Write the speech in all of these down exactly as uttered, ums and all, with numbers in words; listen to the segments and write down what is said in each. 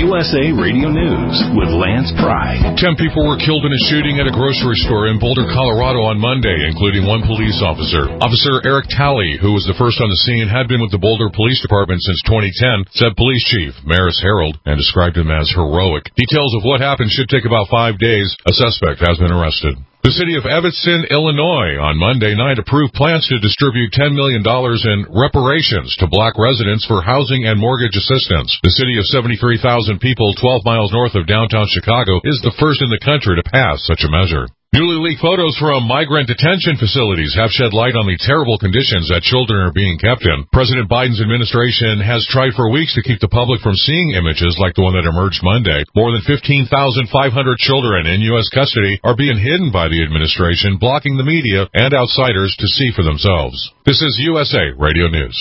U S A Radio News with Lance Pry. Ten people were killed in a shooting at a grocery store in Boulder, Colorado on Monday, including one police officer. Officer Eric Talley, who was the first on the scene, had been with the Boulder Police Department since twenty ten, said Police Chief Maris Harold, and described him as heroic. Details of what happened should take about five days. A suspect has been arrested. The city of Evanston, Illinois, on Monday night approved plans to distribute ten million dollars in reparations to black residents for housing and mortgage assistance. The city of seventy-three thousand people, twelve miles north of downtown Chicago, is the first in the country to pass such a measure. Newly leaked photos from migrant detention facilities have shed light on the terrible conditions that children are being kept in. President Biden's administration has tried for weeks to keep the public from seeing images like the one that emerged Monday. More than fifteen thousand five hundred children in U S custody are being hidden by the administration, blocking the media and outsiders to see for themselves. This is U S A Radio News.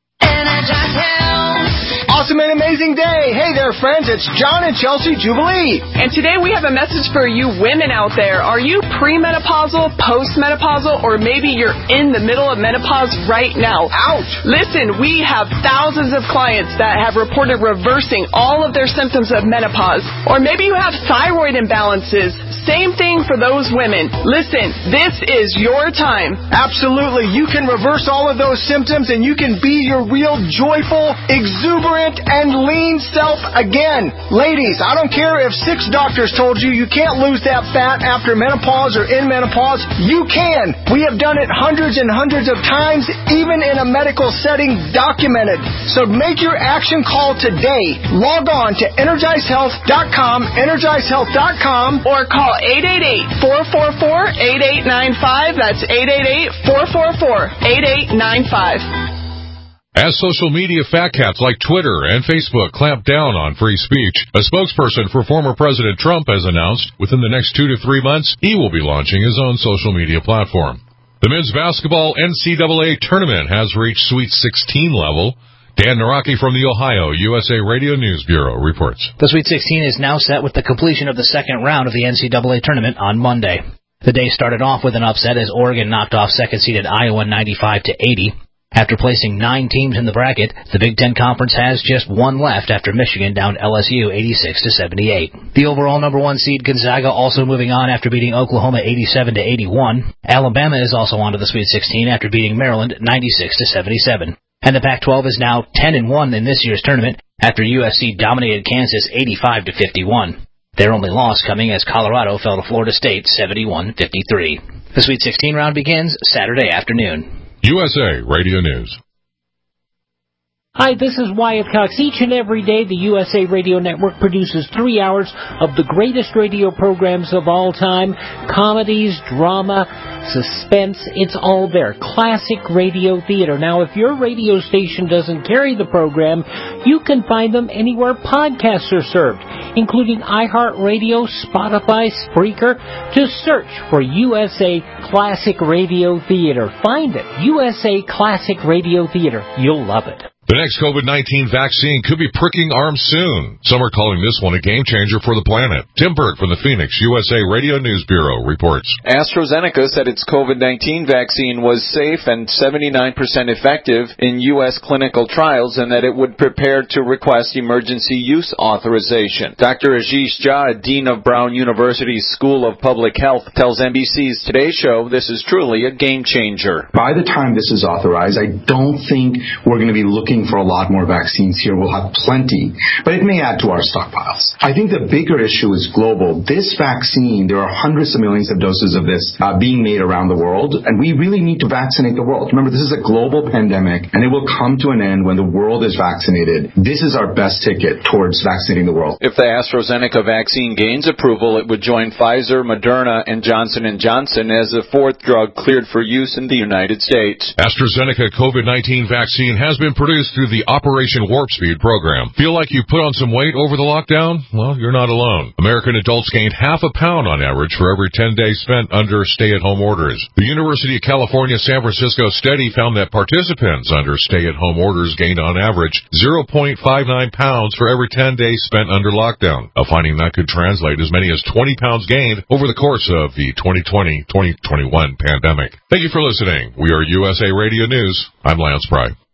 Awesome and amazing day. Hey there, friends. It's John and Chelsea Jubilee. And today we have a message for you women out there. Are you premenopausal, postmenopausal, or maybe you're in the middle of menopause right now? Ouch. Listen, we have thousands of clients that have reported reversing all of their symptoms of menopause. Or maybe you have thyroid imbalances. Same thing for those women. Listen, this is your time. Absolutely. You can reverse all of those symptoms and you can be your real joyful, exuberant, and lean self again. Ladies, I don't care if six doctors told you you can't lose that fat after menopause or in menopause. You can. We have done it hundreds and hundreds of times, even in a medical setting, documented. So make your action call today. Log on to energize health dot com, energize health dot com, or call eight eight eight, four four four, eight eight nine five. That's eight eight eight, four four four, eight eight nine five. As social media fat cats like Twitter and Facebook clamp down on free speech, a spokesperson for former President Trump has announced within the next two to three months he will be launching his own social media platform. The men's basketball N C double A tournament has reached Sweet sixteen level. Dan Naraki from the Ohio U S A Radio News Bureau reports. The Sweet sixteen is now set with the completion of the second round of the N C double A tournament on Monday. The day started off with an upset as Oregon knocked off second-seeded Iowa ninety-five to eighty. After placing nine teams in the bracket, the Big Ten Conference has just one left after Michigan downed L S U eighty-six to seventy-eight. The overall number one seed Gonzaga also moving on after beating Oklahoma eighty-seven to eighty-one. Alabama is also on to the Sweet sixteen after beating Maryland ninety-six to seventy-seven. And the Pac twelve is now ten and one in this year's tournament after U S C dominated Kansas eighty-five to fifty-one. Their only loss coming as Colorado fell to Florida State seventy-one fifty-three. The Sweet sixteen round begins Saturday afternoon. U S A Radio News. Hi, this is Wyatt Cox. Each and every day, the U S A Radio Network produces three hours of the greatest radio programs of all time. Comedies, drama, suspense, it's all there. Classic radio theater. Now, if your radio station doesn't carry the program, you can find them anywhere podcasts are served, including iHeartRadio, Spotify, Spreaker. Just search for U S A Classic Radio Theater. Find it. U S A Classic Radio Theater. You'll love it. The next COVID nineteen vaccine could be pricking arms soon. Some are calling this one a game changer for the planet. Tim Berg from the Phoenix U S A Radio News Bureau reports. AstraZeneca said its COVID nineteen vaccine was safe and seventy-nine percent effective in U S clinical trials and that it would prepare to request emergency use authorization. Doctor Ashish Jha, Dean of Brown University's School of Public Health, tells N B C's Today Show this is truly a game changer. By the time this is authorized, I don't think we're going to be looking for a lot more vaccines here. We'll have plenty, but it may add to our stockpiles. I think the bigger issue is global. This vaccine, there are hundreds of millions of doses of this uh, being made around the world, and we really need to vaccinate the world. Remember, this is a global pandemic, and it will come to an end when the world is vaccinated. This is our best ticket towards vaccinating the world. If the AstraZeneca vaccine gains approval, it would join Pfizer, Moderna, and Johnson and Johnson as the fourth drug cleared for use in the United States. AstraZeneca COVID nineteen vaccine has been produced through the Operation Warp Speed program. Feel like you put on some weight over the lockdown? Well, you're not alone. American adults gained half a pound on average for every ten days spent under stay-at-home orders. The University of California San Francisco study found that participants under stay-at-home orders gained on average zero point five nine pounds for every ten days spent under lockdown, a finding that could translate as many as twenty pounds gained over the course of the twenty twenty to twenty twenty-one pandemic. Thank you for listening. We are U S A Radio News. I'm Lance Pry.